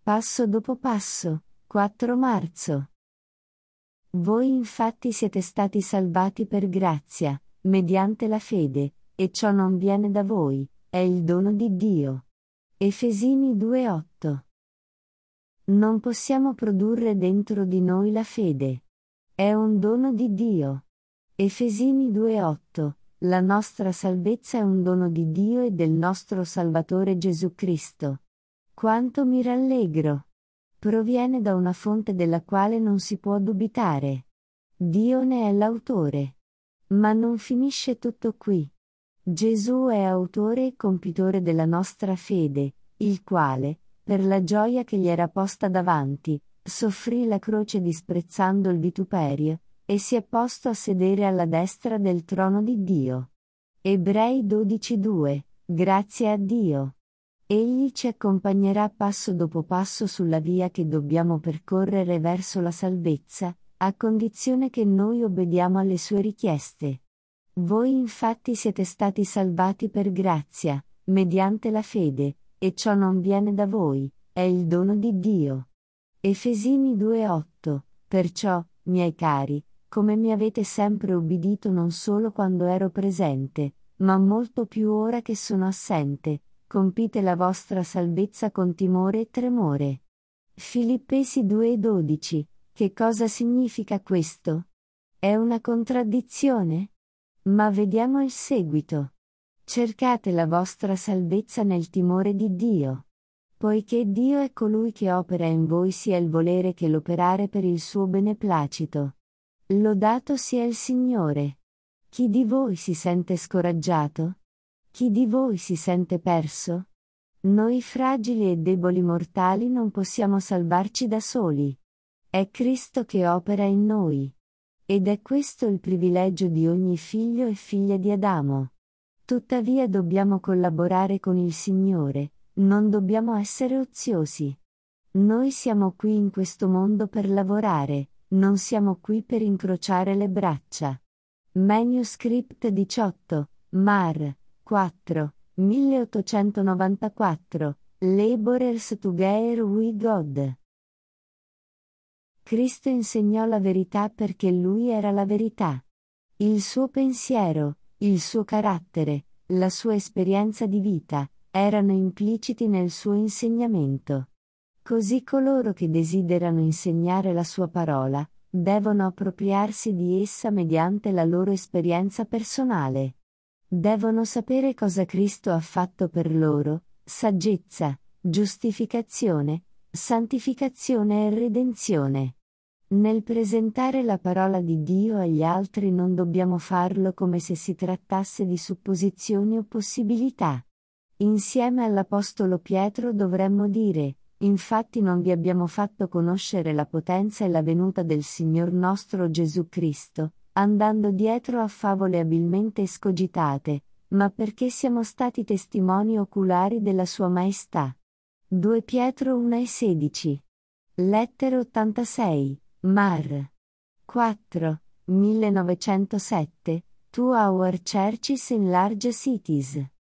Passo dopo passo, 4 marzo. Voi infatti siete stati salvati per grazia, mediante la fede, e ciò non viene da voi, è il dono di Dio. Efesini 2:8. Non possiamo produrre dentro di noi la fede. È un dono di Dio. Efesini 2:8. La nostra salvezza è un dono di Dio e del nostro Salvatore Gesù Cristo. Quanto mi rallegro! Proviene da una fonte della quale non si può dubitare. Dio ne è l'autore. Ma non finisce tutto qui. Gesù è autore e compitore della nostra fede, il quale, per la gioia che gli era posta davanti, soffrì la croce disprezzando il vituperio, e si è posto a sedere alla destra del trono di Dio. Ebrei 12:2. Grazie a Dio. Egli ci accompagnerà passo dopo passo sulla via che dobbiamo percorrere verso la salvezza, a condizione che noi obbediamo alle sue richieste. Voi infatti siete stati salvati per grazia, mediante la fede, e ciò non viene da voi, è il dono di Dio. Efesini 2:8. Perciò, miei cari, come mi avete sempre ubbidito non solo quando ero presente, ma molto più ora che sono assente, compite la vostra salvezza con timore e tremore. Filippesi 2:12. Che cosa significa questo? È una contraddizione? Ma vediamo il seguito. Cercate la vostra salvezza nel timore di Dio. Poiché Dio è colui che opera in voi sia il volere che l'operare per il suo beneplacito. Lodato sia il Signore. Chi di voi si sente scoraggiato? Chi di voi si sente perso? Noi fragili e deboli mortali non possiamo salvarci da soli. È Cristo che opera in noi. Ed è questo il privilegio di ogni figlio e figlia di Adamo. Tuttavia dobbiamo collaborare con il Signore, non dobbiamo essere oziosi. Noi siamo qui in questo mondo per lavorare, non siamo qui per incrociare le braccia. Manuscript 18, Mar. 4, 1894, Laborers Together with God. Cristo insegnò la verità perché Lui era la verità. Il suo pensiero, il suo carattere, la sua esperienza di vita, erano impliciti nel suo insegnamento. Così coloro che desiderano insegnare la sua parola, devono appropriarsi di essa mediante la loro esperienza personale. Devono sapere cosa Cristo ha fatto per loro, saggezza, giustificazione, santificazione e redenzione. Nel presentare la parola di Dio agli altri non dobbiamo farlo come se si trattasse di supposizioni o possibilità. Insieme all'Apostolo Pietro dovremmo dire: infatti non vi abbiamo fatto conoscere la potenza e la venuta del Signor nostro Gesù Cristo, andando dietro a favole abilmente escogitate, ma perché siamo stati testimoni oculari della Sua Maestà. 2 Pietro 1:16. Lettere 86, Mar. 4, 1907, To Our Churches in Large Cities.